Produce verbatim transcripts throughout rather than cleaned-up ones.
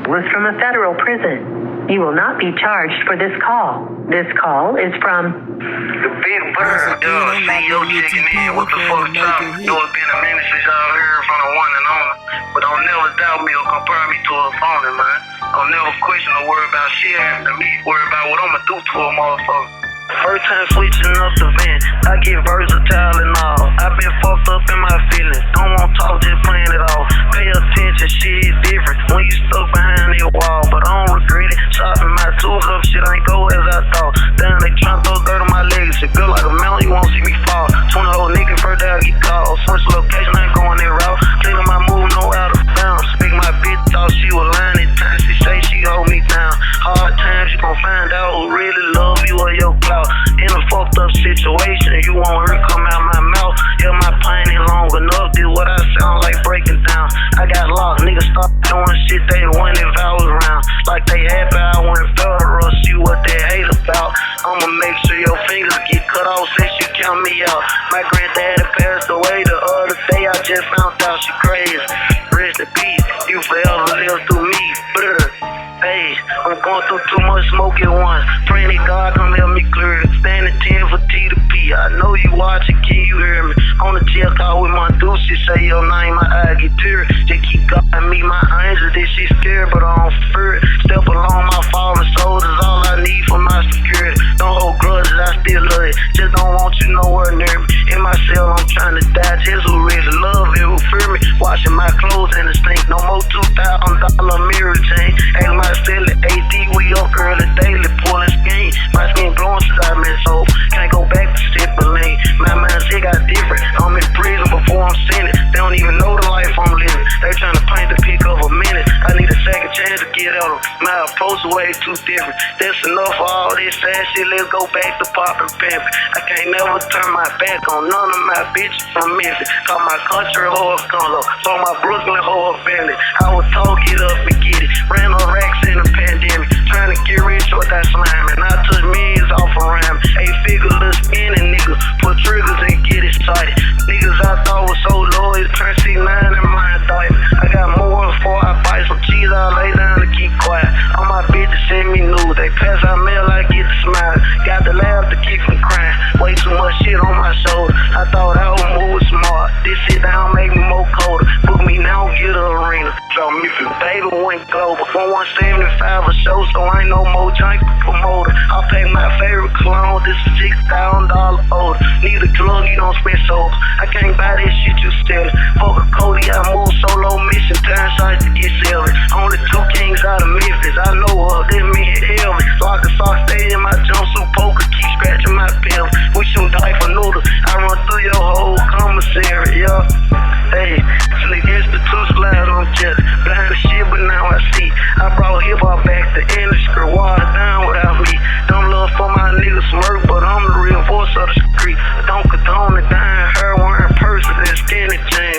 was from a federal prison. You will not be charged for this call. This call is from the Big Bird, dog. C E O checking in. What the fuck, top? Know it's been a minute since y'all heard from the one and only. But don't never doubt me or compare me to a phony, man. Don't never question or worry about shit happening to me. Worry about what I'ma do to a motherfucker. First time switching up the vent, I get versatile and all. I been fucked up in my feelings. Don't want talk, just playing it all. Pay attention, shit is different when you stuck behind that wall. But I don't regret it. Chopping my tools up, shit ain't go as I thought. Damn, they tryna throw dirt on my legs. It feel like a mountain, you won't see me fall. twenty old nigga, first day I get called. Switch location, ain't going that route. Cleaning my move, no out of bounds. Speak my bitch, thought she was lying at times. She say she hold me down. Hard times, you gon' find out who really love you or your clout. In a fucked up situation, you won't hear come out my mouth. Yeah, my pain ain't long enough. This what I sound like breaking down. I got lost, niggas stop doing shit they want if I was around. Like they happy I went federal, see what they hate about. I'ma make sure your fingers get cut off since you count me out. My granddaddy passed away the other day, I just found out she crazy. Rest in peace, you forever live through me. Brr. Hey, I'm going through too much smoke at once. Praying that God come help me clear it. Standing ten for T to P. I know you watching, can you hear me? On the jail call with my dude, she say your name, my eye get teary. Just keep guarding me, my angel, that she scared, but I don't fear it. Step along my fallen soldiers, all I need for my security. Don't hold grudges, I still love it. Just don't want you nowhere near me. In my cell, I'm trying to die. Just who really love it, who fear me. Washing my clothes in the stink. No more two thousand dollar mirror chain. Ain't my still at A D, we up early daily, pulling skin. My skin glowing since I've been sold. Can't go back to sipping lean. My mindset got different. I'm in prison before I'm sentenced. They don't even know the life I'm living. They trying to paint the pic of a minute. I need a second chance to get out of my approach way too different. That's enough for all this sad shit. Let's go back to poppin' pimpin'. I can't never turn my back on none of my bitches from Memphis. Call my country hoe a color. Saw my Brooklyn hoe offended. I was told get up and get it. Ran on racks in the pandemic. Trying to get rich without slamming. I took millions off around. Eight figure little skinny nigga. Put triggers and get excited. Niggas I thought was so loyal. Turn C nine in my indictment. I got more before I bite some cheese. I lay down to keep quiet. All my bitches send me news. They pass out mail, I get the smile. Got the laugh to keep from crying. Way too much shit on my shoulder. I thought I was moving smart. This sit down make me more colder. Book me now, get a arena. Draw me from baby went global. one seventy-five a show, so I ain't no more junk promoter. I'll pay my favorite cologne. This is six thousand dollars older. Need a drug, you don't spend so. I can't buy this shit you stealing. Fuck a Cody, I move solo mission. Time size to get selling. Only two kings out of Memphis. I know of this me and Elvis. So I can start stay in my jumpsuit poker. Keep scratching my pills. We shoot die for noodles. I run through your whole commissary, yeah. Hey, slick institute slide on jet. Blind as shit, but now I see. I brought hip hop back to industry. Water down without me. Dumb love for my niggas smirk, but I'm the real voice of the street. Don't condone it, dying her wearing purses and skinny jeans.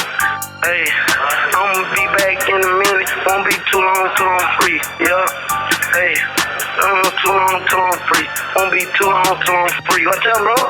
Hey, I'ma be back in a minute. Won't be too long till I'm free. Yeah. Hey, don't too long till I'm free. Won't be too long till I'm free. Watch out, bro.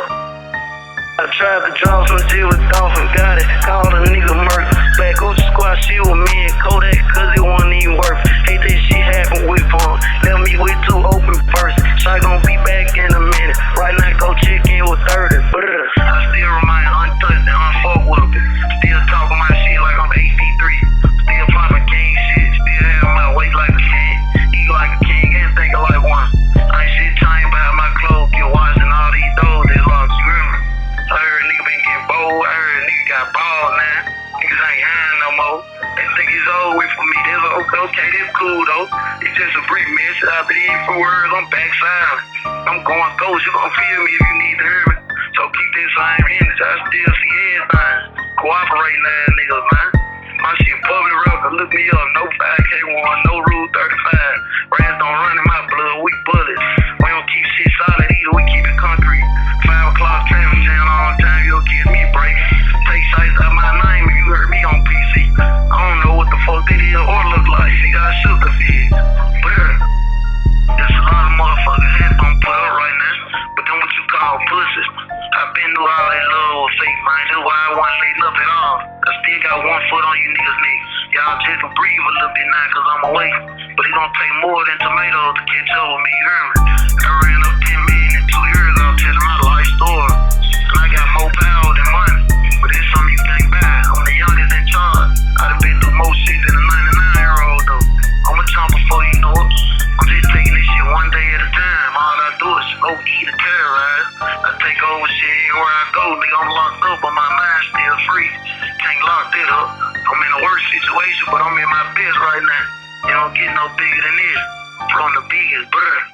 I tried to draw some shit with Dolphin, got it. Called a nigga Murph. Black Gucci squad shit with me and Kodak, cause it wasn't even worth. Hate that shit happen with fun. Left me with two open first. So I gon' be back in a minute. Right now, go check in with thirty. Brr. I still remain untouched and unfucked with it. Still talking my shit like I'm H P three. Still popping king shit. Still having my weight like a king. Eat like a king and thinking like one. I ain't shit trying about my clothes. Get watching all these doors that lost. You remember? I heard a nigga been getting bold. I heard a nigga got bald now. Niggas ain't high no more. They think it's over with for me. They like, okay, okay, that's cool though. It's just a brief message. I believe for words, I'm back silent. I'm going ghost. You gon' feel me if you need to hear me. So keep this same energy. I still see everything. Cooperating ass niggas, man. My shit public record. Look me up. No five K one, no Rule thirty-five. Rats don't run in my blood. We bullets. We don't keep shit solid either. We keep it concrete. Five o'clock traffic jam all the time. You'll give me a break. Take sights out my name if you heard me on P C. I don't know what the fuck they did or look like. See, I shook the feed. But there's a lot of motherfuckers heads don't put up right now. But then what you call pussies. I been through all that love was fake, man. That's why I wasn't letting up at all. I still got one foot on you niggas' necks. Y'all just can breathe a little bit now cause I'm away. But it's gonna take more than tomatoes to catch up with me, you hear me? I ran up ten million in two years, I'll tell my life story. And I got more power than money. But it's something you can't buy. I'm the youngest in charge. I done been through more shit than a ninety-nine year old though. I'm a chump before you know it. I'm just taking this shit one day at a time. All I do is smoke, eat, and terrorize. I take over shit everywhere I go. Nigga, I'm locked up, but my mind's still free. Can't lock that up. I'm in a worse situation, but I'm in my best right now. You don't get no bigger than this. From the biggest, bruh.